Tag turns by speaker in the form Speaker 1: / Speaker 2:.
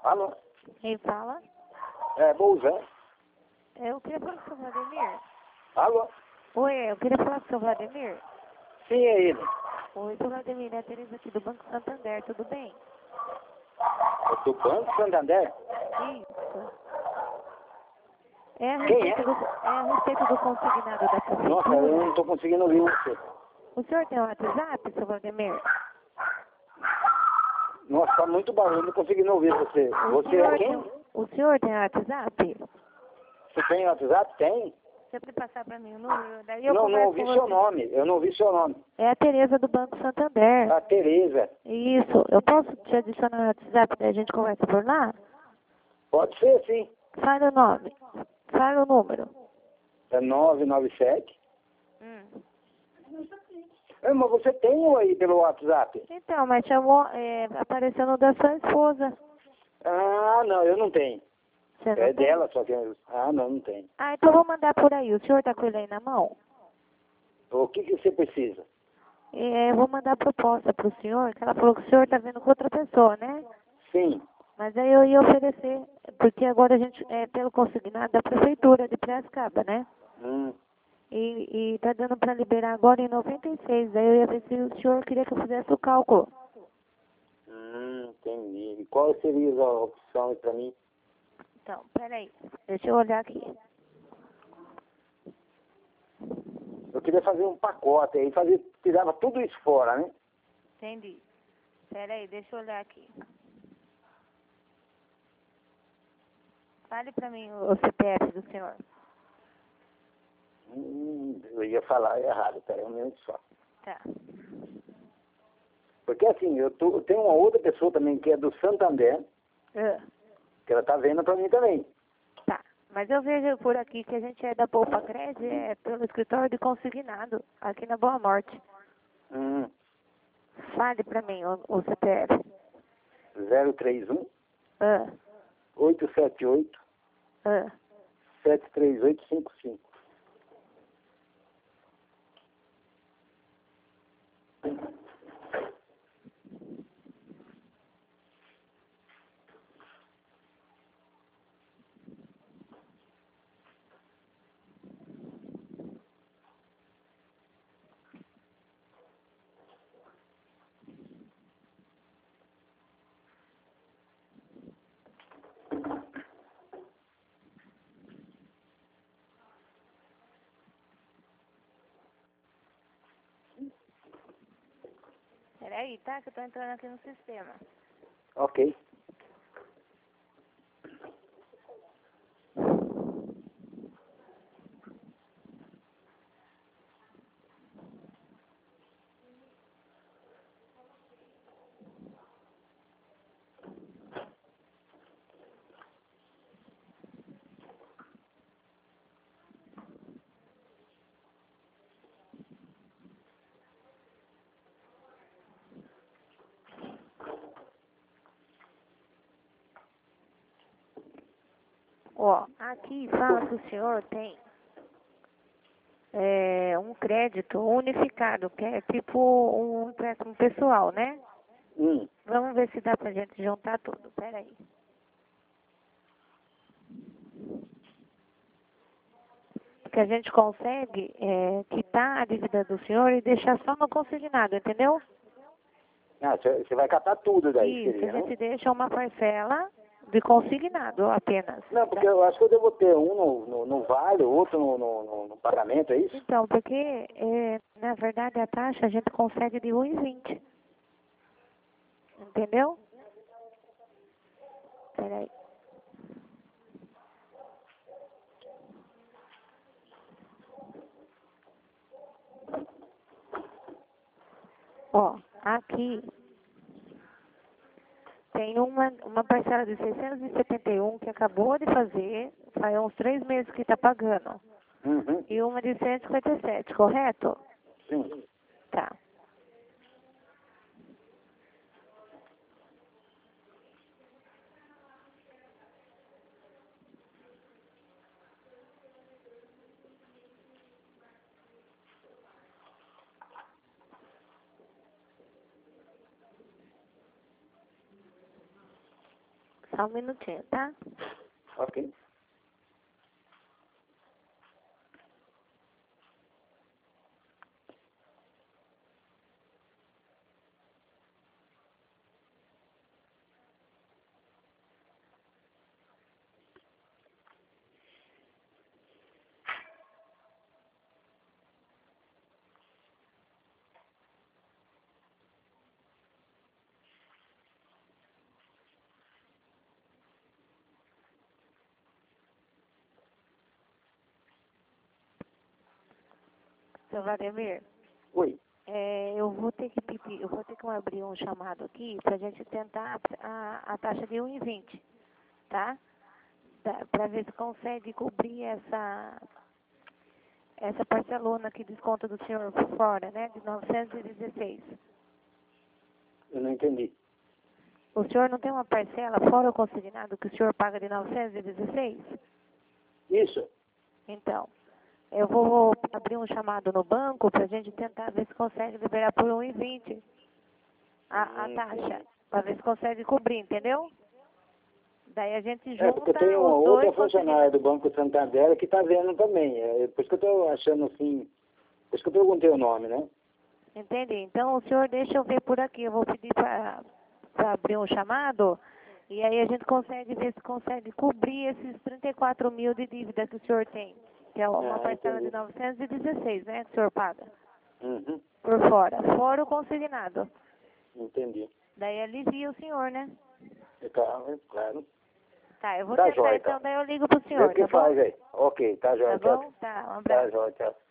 Speaker 1: Alô?
Speaker 2: Quem fala?
Speaker 1: É, Bolzan.
Speaker 2: Eu queria falar com o seu Vladimir.
Speaker 1: Alô?
Speaker 2: Oi, eu queria falar com o seu Vladimir.
Speaker 1: Sim, é ele.
Speaker 2: Oi, seu Vladimir, é a Tereza aqui do Banco Santander, tudo bem?
Speaker 1: Do Banco Santander?
Speaker 2: Isso. É a
Speaker 1: Quem
Speaker 2: respeito,
Speaker 1: é?
Speaker 2: é a respeito do consignado da prefeitura.
Speaker 1: Nossa, eu não estou conseguindo ouvir você.
Speaker 2: O senhor tem um WhatsApp, seu Vladimir?
Speaker 1: Nossa, tá muito barulho, não conseguindo ouvir você. Você é quem?
Speaker 2: O senhor tem WhatsApp?
Speaker 1: Você tem WhatsApp? Tem?
Speaker 2: Você pode passar para mim o número? Daí eu
Speaker 1: Não
Speaker 2: converso
Speaker 1: ouvi
Speaker 2: com
Speaker 1: seu
Speaker 2: você.
Speaker 1: nome. Eu não ouvi seu nome.
Speaker 2: É a Tereza do Banco Santander.
Speaker 1: A Tereza.
Speaker 2: Isso. Eu posso te adicionar no WhatsApp, daí a gente conversa por lá?
Speaker 1: Pode ser, sim.
Speaker 2: Fale o nome. Fale o número.
Speaker 1: É 997. Mas você tem um aí pelo WhatsApp?
Speaker 2: Então, mas chamou, apareceu no da sua esposa.
Speaker 1: Ah, não, eu não tenho.
Speaker 2: Você não
Speaker 1: É
Speaker 2: tem?
Speaker 1: dela, só que... Ah, não tenho.
Speaker 2: Ah, então eu vou mandar por aí. O senhor está com ele aí na mão?
Speaker 1: O que você precisa?
Speaker 2: Eu vou mandar a proposta para o senhor, que ela falou que o senhor está vendo com outra pessoa, né?
Speaker 1: Sim.
Speaker 2: Mas aí eu ia oferecer, porque agora a gente, pelo consignado da prefeitura de Piracicaba, né? E tá dando para liberar agora em 96. Daí eu ia ver se o senhor queria que eu fizesse o cálculo.
Speaker 1: Entendi. E qual seria a opção para mim?
Speaker 2: Então, peraí. Deixa eu olhar aqui.
Speaker 1: Eu queria fazer um pacote aí, tirava tudo isso fora, né?
Speaker 2: Entendi. Peraí, deixa eu olhar aqui. Fale para mim o CPF do senhor.
Speaker 1: Eu ia falar errado, peraí um minuto só.
Speaker 2: Tá.
Speaker 1: Porque assim, eu tenho uma outra pessoa também que é do Santander, que ela tá vendo para mim também.
Speaker 2: Tá. Mas eu vejo por aqui que a gente é da Poupa Cred, pelo escritório de consignado, aqui na Boa Morte. Fale para mim o CPF.
Speaker 1: 031
Speaker 2: Ah,
Speaker 1: 878
Speaker 2: ah.
Speaker 1: 73855.
Speaker 2: Peraí, tá? Que eu tô entrando aqui no sistema.
Speaker 1: Ok.
Speaker 2: Ó, aqui fala que o senhor tem um crédito unificado, que é tipo um empréstimo pessoal, né? Vamos ver se dá pra gente juntar tudo. Peraí. Que a gente consegue quitar a dívida do senhor e deixar só no consignado, entendeu?
Speaker 1: Ah, você vai catar tudo daí,
Speaker 2: Isso,
Speaker 1: seria,
Speaker 2: a gente
Speaker 1: né?
Speaker 2: deixa uma parcela de consignado apenas.
Speaker 1: Não, porque eu acho que eu devo ter um no vale, outro no pagamento, é isso?
Speaker 2: Então, porque, na verdade, a taxa a gente consegue de 1,20. Entendeu? Peraí. Ó, aqui tem uma parcela de 671 que acabou de fazer, faz uns 3 meses que está pagando. E uma de 157, correto?
Speaker 1: Sim.
Speaker 2: Tá. Só um minutinho, tá?
Speaker 1: Ok.
Speaker 2: Seu Vladimir.
Speaker 1: Oi.
Speaker 2: Eu vou ter que pedir, eu vou ter que abrir um chamado aqui pra gente tentar a taxa de 1,20, tá? Pra ver se consegue cobrir essa parcelona que desconta do senhor por fora, né? De 916.
Speaker 1: Eu não entendi.
Speaker 2: O senhor não tem uma parcela fora o consignado que o senhor paga de 916?
Speaker 1: Isso.
Speaker 2: Então, eu vou abrir um chamado no banco para a gente tentar ver se consegue liberar por 1,20 a taxa, para ver se consegue cobrir, entendeu? Daí a gente junta
Speaker 1: porque eu tenho uma outra funcionária do Banco Santander que está vendo também. É por isso que eu estou achando assim, por isso que eu perguntei o nome, né?
Speaker 2: Entendi. Então, o senhor deixa eu ver por aqui. Eu vou pedir para abrir um chamado e aí a gente consegue ver se consegue cobrir esses 34 mil de dívida que o senhor tem, que é uma parcela de 916, né, que o senhor paga.
Speaker 1: Uhum.
Speaker 2: Por fora. Fora o consignado.
Speaker 1: Entendi.
Speaker 2: Daí alivia o senhor, né?
Speaker 1: Claro.
Speaker 2: Tá, eu vou
Speaker 1: Tá
Speaker 2: tentar
Speaker 1: jóia,
Speaker 2: então,
Speaker 1: tá.
Speaker 2: daí eu ligo pro senhor,
Speaker 1: Vê o que
Speaker 2: tá bom?
Speaker 1: faz aí. Ok, tá jóia.
Speaker 2: Tá bom? Tá, um abraço.
Speaker 1: Tá jóia, tchau.